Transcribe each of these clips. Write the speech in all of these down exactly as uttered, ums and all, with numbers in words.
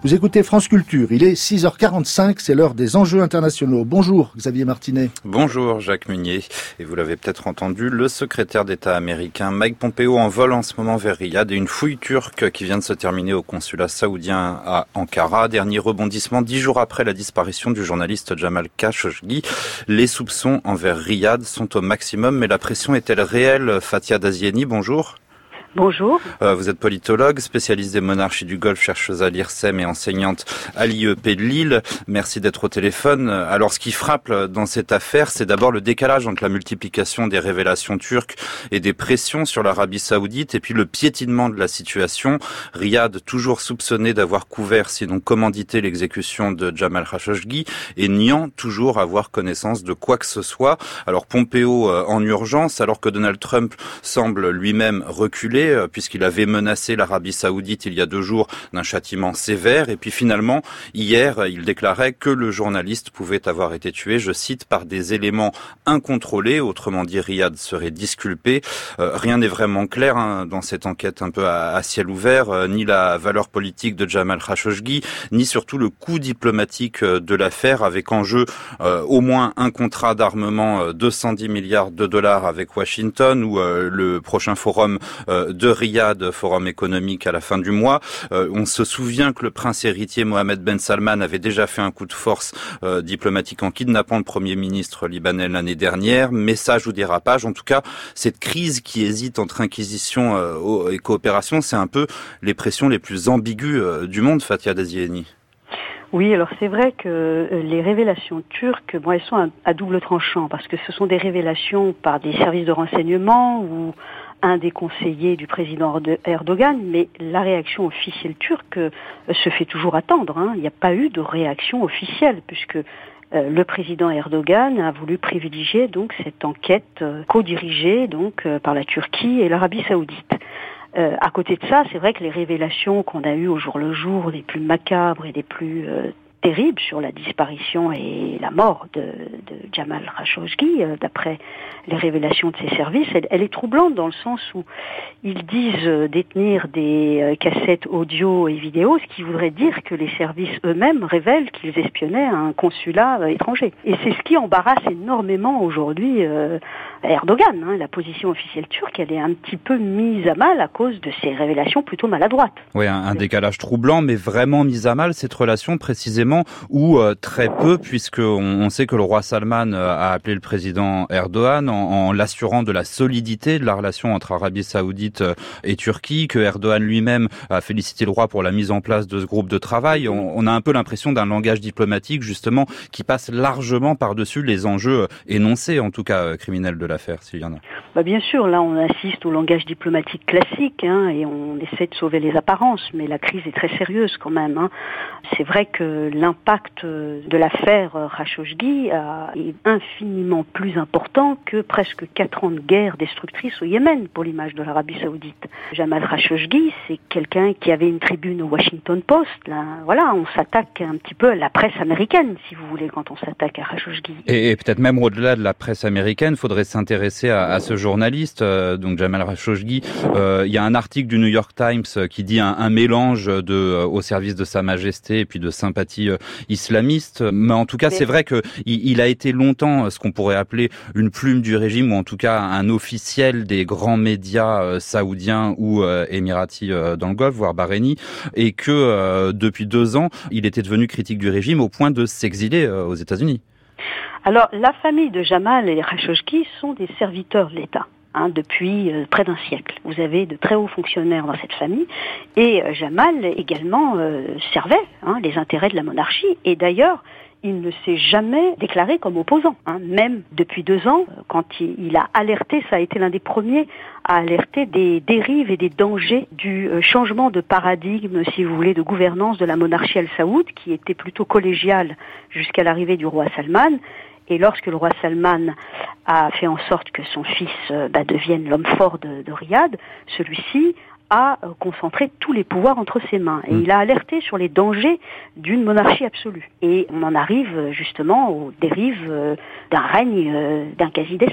Vous écoutez France Culture, il est six heures quarante-cinq, c'est l'heure des enjeux internationaux. Bonjour Xavier Martinet. Bonjour Jacques Munier, et vous l'avez peut-être entendu, le secrétaire d'État américain Mike Pompeo en vole en ce moment vers Riyad et une fouille turque qui vient de se terminer au consulat saoudien à Ankara. Dernier rebondissement dix jours après la disparition du journaliste Jamal Khashoggi. Les soupçons envers Riyad sont au maximum, mais la pression est-elle réelle? Fatia Daziani, bonjour. Bonjour. Euh, vous êtes politologue, spécialiste des monarchies du Golfe, chercheuse à l'I R S E M et enseignante à l'I E P de Lille. Merci d'être au téléphone. Alors, ce qui frappe dans cette affaire, c'est d'abord le décalage entre la multiplication des révélations turques et des pressions sur l'Arabie Saoudite, et puis le piétinement de la situation. Riyad, toujours soupçonné d'avoir couvert, sinon commandité, l'exécution de Jamal Khashoggi, et niant toujours avoir connaissance de quoi que ce soit. Alors, Pompeo euh, en urgence, alors que Donald Trump semble lui-même reculer, puisqu'il avait menacé l'Arabie Saoudite il y a deux jours d'un châtiment sévère. Et puis finalement, hier, il déclarait que le journaliste pouvait avoir été tué, je cite, par des éléments incontrôlés. Autrement dit, Riyad serait disculpé. Euh, rien n'est vraiment clair hein, dans cette enquête un peu à, à ciel ouvert, euh, ni la valeur politique de Jamal Khashoggi, ni surtout le coût diplomatique de l'affaire, avec en jeu euh, au moins un contrat d'armement euh, deux cent dix milliards de dollars avec Washington, ou euh, le prochain forum euh, de Riyad, forum économique à la fin du mois. Euh, on se souvient que le prince héritier Mohamed Ben Salman avait déjà fait un coup de force euh, diplomatique en kidnappant le premier ministre libanais l'année dernière. Message ou dérapage, en tout cas, cette crise qui hésite entre inquisition euh, et coopération, c'est un peu les pressions les plus ambiguës euh, du monde, Fatia Daziani. Oui, alors c'est vrai que les révélations turques, bon, elles sont à, à double tranchant, parce que ce sont des révélations par des services de renseignement ou un des conseillers du président Erdogan, mais la réaction officielle turque se fait toujours attendre. Hein. Il n'y a pas eu de réaction officielle, puisque euh, le président Erdogan a voulu privilégier donc cette enquête euh, co-dirigée donc euh, par la Turquie et l'Arabie Saoudite. Euh, à côté de ça, c'est vrai que les révélations qu'on a eues au jour le jour, les plus macabres et les plus euh, terribles sur la disparition et la mort de, de Jamal Khashoggi, euh, d'après les révélations de ses services, elle, elle est troublante dans le sens où ils disent euh, détenir des euh, cassettes audio et vidéo, ce qui voudrait dire que les services eux-mêmes révèlent qu'ils espionnaient un consulat euh, étranger. Et c'est ce qui embarrasse énormément aujourd'hui euh, Erdogan. Hein. La position officielle turque, elle est un petit peu mise à mal à cause de ces révélations plutôt maladroites. Oui, un, un décalage troublant, mais vraiment mise à mal cette relation précisément, ou euh, très peu, puisque on, on sait que le roi Salman a appelé le président Erdogan en, en l'assurant de la solidité de la relation entre Arabie Saoudite et Turquie, que Erdogan lui-même a félicité le roi pour la mise en place de ce groupe de travail. On, on a un peu l'impression d'un langage diplomatique justement qui passe largement par-dessus les enjeux énoncés, en tout cas criminels de l'affaire, s'il y en a. Bah bien sûr, là on assiste au langage diplomatique classique hein, et on essaie de sauver les apparences, mais la crise est très sérieuse quand même. Hein. C'est vrai que l'impact de l'affaire Khashoggi est infiniment plus important que presque quatre ans de guerre destructrice au Yémen pour l'image de l'Arabie Saoudite. Jamal Khashoggi, c'est quelqu'un qui avait une tribune au Washington Post. Là, voilà, on s'attaque un petit peu à la presse américaine, si vous voulez, quand on s'attaque à Khashoggi. Et, et peut-être même au-delà de la presse américaine, il faudrait s'intéresser à, à ce journaliste, euh, donc Jamal Khashoggi. Euh, il y a un article du New York Times qui dit un, un mélange de euh, au service de Sa Majesté et puis de sympathie euh, islamiste. Mais en tout cas, c'est vrai que il, il a été longtemps ce qu'on pourrait appeler une plume du régime, ou en tout cas un officiel des grands médias euh, saoudiens ou euh, émiratis euh, dans le Golfe, voire bahreïni, et que euh, depuis deux ans, il était devenu critique du régime au point de s'exiler euh, aux États-Unis. Alors, la famille de Jamal et Khashoggi sont des serviteurs de l'État. Hein, depuis euh, près d'un siècle. Vous avez de très hauts fonctionnaires dans cette famille et euh, Jamal également euh, servait hein, les intérêts de la monarchie et d'ailleurs il ne s'est jamais déclaré comme opposant. Hein. Même depuis deux ans, quand il, il a alerté, ça a été l'un des premiers à alerter des dérives et des dangers du euh, changement de paradigme, si vous voulez, de gouvernance de la monarchie Al Saoud, qui était plutôt collégiale jusqu'à l'arrivée du roi Salman. Et lorsque le roi Salman a fait en sorte que son fils euh, bah, devienne l'homme fort de, de Riyad, celui-ci a euh, concentré tous les pouvoirs entre ses mains. Et mmh. il a alerté sur les dangers d'une monarchie absolue. Et on en arrive justement aux dérives euh, d'un règne, euh, d'un quasi-despote.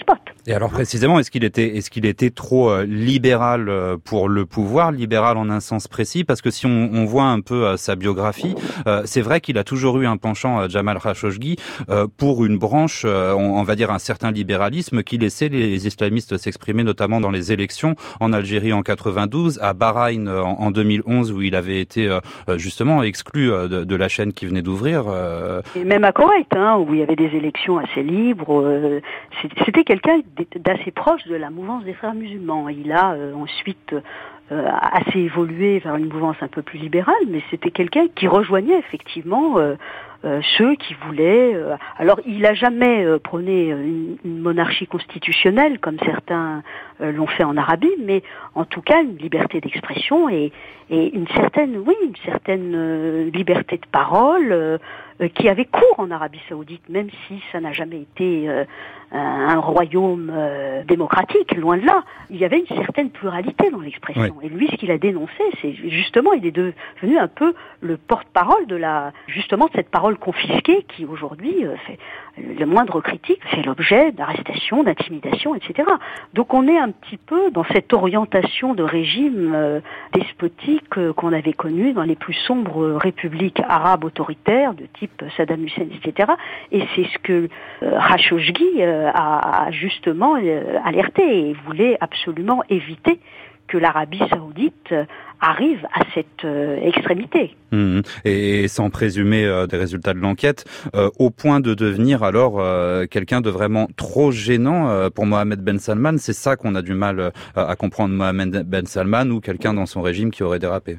Et alors précisément, est-ce qu'il était, est-ce qu'il était trop euh, libéral euh, pour le pouvoir, libéral en un sens précis? Parce que si on, on voit un peu euh, sa biographie, euh, c'est vrai qu'il a toujours eu un penchant, euh, Jamal Khashoggi, euh, pour une branche, euh, on, on va dire un certain libéralisme qui laissait les islamistes s'exprimer, notamment dans les élections en Algérie en quatre-vingt-douze, à Bahreïn euh, en, en deux mille onze, où il avait été euh, justement exclu euh, de, de la chaîne qui venait d'ouvrir. Euh... Et même à Koweït, hein, où il y avait des élections assez libres, euh, c'était quelqu'un d'assez proche de la mouvance des frères musulmans. Il a euh, ensuite euh, assez évolué vers une mouvance un peu plus libérale, mais c'était quelqu'un qui rejoignait effectivement euh, euh, ceux qui voulaient... Euh, alors, il n'a jamais euh, prôné une, une monarchie constitutionnelle, comme certains euh, l'ont fait en Arabie, mais en tout cas, une liberté d'expression et, et une certaine, oui, une certaine euh, liberté de parole euh, euh, qui avait cours en Arabie Saoudite, même si ça n'a jamais été euh, un royaume euh, démocratique, loin de là. Il y avait une certaine pluralité dans l'expression. Oui. Et lui, ce qu'il a dénoncé, c'est justement, il est devenu un peu le porte-parole de la, justement, de cette parole confisquée qui aujourd'hui euh, fait le moindre critique fait l'objet d'arrestations, d'intimidations, et cetera. Donc on est un petit peu dans cette orientation de régime euh, despotique euh, qu'on avait connu dans les plus sombres républiques arabes autoritaires de type Saddam Hussein, et cetera. Et c'est ce que euh, Khashoggi euh, a, a justement euh, alerté et voulait absolument éviter que l'Arabie Saoudite arrive à cette euh, extrémité. Mmh. Et sans présumer euh, des résultats de l'enquête, euh, au point de devenir alors euh, quelqu'un de vraiment trop gênant euh, pour Mohammed Ben Salman, c'est ça qu'on a du mal euh, à comprendre, Mohammed Ben Salman ou quelqu'un dans son régime qui aurait dérapé?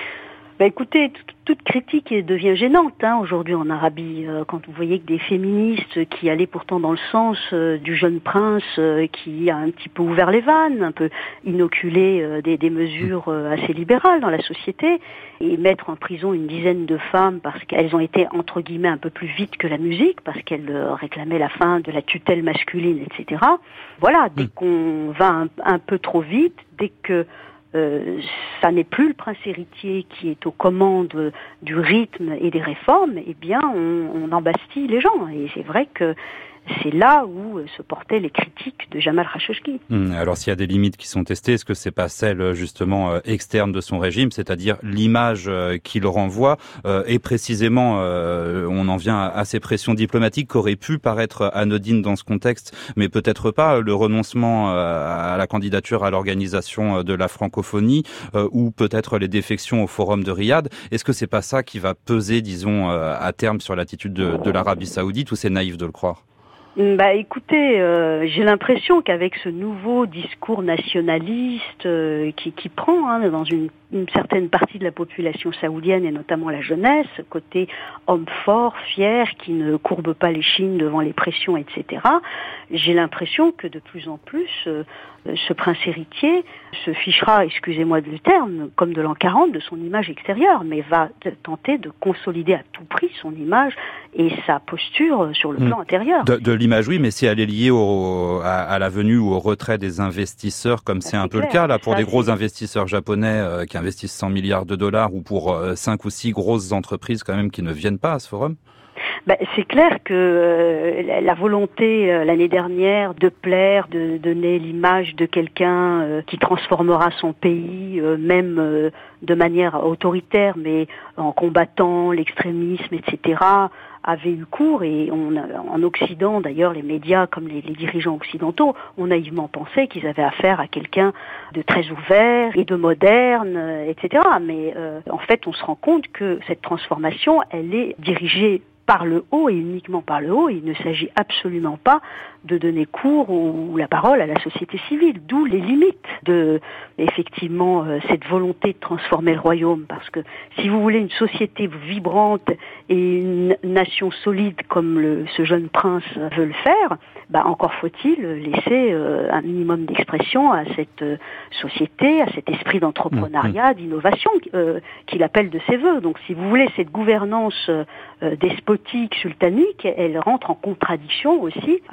Bah écoutez, toute, toute critique devient gênante hein, aujourd'hui en Arabie. Euh, quand vous voyez que des féministes qui allaient pourtant dans le sens euh, du jeune prince euh, qui a un petit peu ouvert les vannes, un peu inoculé euh, des, des mesures euh, assez libérales dans la société, et mettre en prison une dizaine de femmes parce qu'elles ont été entre guillemets un peu plus vite que la musique, parce qu'elles euh, réclamaient la fin de la tutelle masculine, et cetera. Voilà, dès qu'on va un, un peu trop vite, dès que Euh, ça n'est plus le prince héritier qui est aux commandes du rythme et des réformes, eh bien on, on embastille les gens. Et c'est vrai que c'est là où se portaient les critiques de Jamal Khashoggi. Mmh, alors s'il y a des limites qui sont testées, est-ce que c'est pas celle justement euh, externe de son régime, c'est-à-dire l'image euh, qu'il renvoie euh, et précisément euh, on en vient à, à ces pressions diplomatiques qui auraient pu paraître anodines dans ce contexte, mais peut-être pas, le renoncement euh, à la candidature à l'organisation de la francophonie euh, ou peut-être les défections au forum de Riyad. Est-ce que c'est pas ça qui va peser, disons, euh, à terme sur l'attitude de, de l'Arabie Saoudite, ou c'est naïf de le croire? Bah écoutez, euh, j'ai l'impression qu'avec ce nouveau discours nationaliste euh, qui, qui prend hein, dans une, une certaine partie de la population saoudienne et notamment la jeunesse, côté homme fort, fier, qui ne courbe pas les chines devant les pressions, et cetera. J'ai l'impression que de plus en plus, euh, ce prince héritier se fichera, excusez-moi du terme, comme de l'an quarante, de son image extérieure, mais va tenter de consolider à tout prix son image et sa posture sur le plan mmh. intérieur. De, de l'image, oui, mais si elle est liée au, à, à la venue ou au retrait des investisseurs, comme c'est, c'est un peu clair, le cas là pour ça, des gros c'est... investisseurs japonais euh, qui investissent cent milliards de dollars, ou pour euh, cinq ou six grosses entreprises quand même qui ne viennent pas à ce forum. Ben, c'est clair que euh, la volonté euh, l'année dernière de plaire, de donner l'image de quelqu'un euh, qui transformera son pays, euh, même euh, de manière autoritaire, mais en combattant l'extrémisme, et cetera, avait eu cours. Et on a, en Occident, d'ailleurs, les médias comme les, les dirigeants occidentaux ont naïvement pensé qu'ils avaient affaire à quelqu'un de très ouvert et de moderne, euh, et cetera. Mais euh, en fait, on se rend compte que cette transformation, elle est dirigée par le haut et uniquement par le haut. Il ne s'agit absolument pas de donner cours ou la parole à la société civile, d'où les limites de, effectivement, euh, cette volonté de transformer le royaume. Parce que si vous voulez une société vibrante et une nation solide comme le, ce jeune prince veut le faire, bah encore faut-il laisser euh, un minimum d'expression à cette euh, société, à cet esprit d'entrepreneuriat, d'innovation euh, qu'il appelle de ses voeux. Donc si vous voulez cette gouvernance euh, despotique, sultanique, elle rentre en contradiction aussi avec la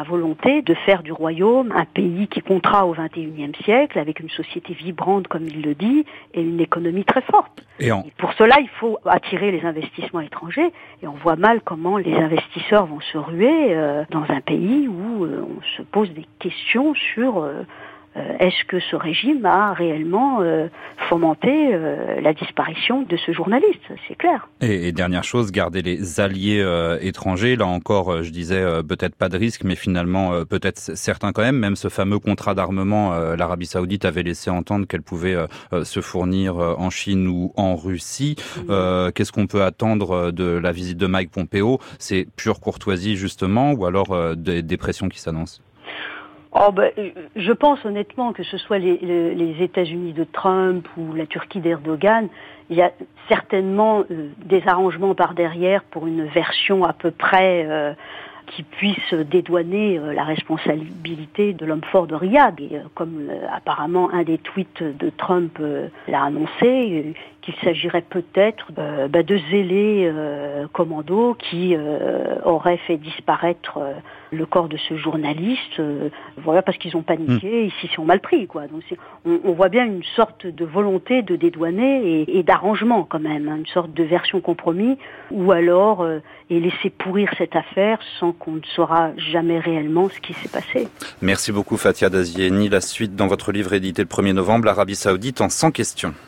volonté de faire du royaume un pays qui comptera au vingt et unième siècle, avec une société vibrante, comme il le dit, et une économie très forte. Et, en... et pour cela, il faut attirer les investissements étrangers, et on voit mal comment les investisseurs vont se ruer euh, dans un pays où euh, on se pose des questions sur euh, euh, est-ce que ce régime a réellement euh, fomenté euh, la disparition de ce journaliste, c'est clair. Et, et dernière chose, garder les alliés euh, étrangers, là encore, euh, je disais euh, peut-être pas de risque, mais finalement euh, peut-être certains quand même. Même ce fameux contrat d'armement, euh, l'Arabie Saoudite avait laissé entendre qu'elle pouvait euh, euh, se fournir euh, en Chine ou en Russie. Mmh. Euh, qu'est-ce qu'on peut attendre de la visite de Mike Pompeo? C'est pure courtoisie justement, ou alors euh, des, des pressions qui s'annoncent? Oh ben, je pense honnêtement que ce soit les, les, les États-Unis de Trump ou la Turquie d'Erdogan, il y a certainement euh, des arrangements par derrière pour une version à peu près euh, qui puisse dédouaner euh, la responsabilité de l'homme fort de Riyad. Et euh, comme euh, apparemment un des tweets de Trump euh, l'a annoncé, euh, qu'il s'agirait peut-être euh, bah, de zélés euh, commandos qui euh, auraient fait disparaître euh, le corps de ce journaliste, euh, voilà, parce qu'ils ont paniqué, mmh. ils s'y sont mal pris, quoi. Donc c'est, on, on voit bien une sorte de volonté de dédouaner et, et d'arrangement quand même, hein, une sorte de version compromis, ou alors euh, et laisser pourrir cette affaire sans qu'on ne saura jamais réellement ce qui s'est passé. Merci beaucoup Fathia Dazieni. La suite dans votre livre édité le premier novembre, l'Arabie Saoudite en cent questions.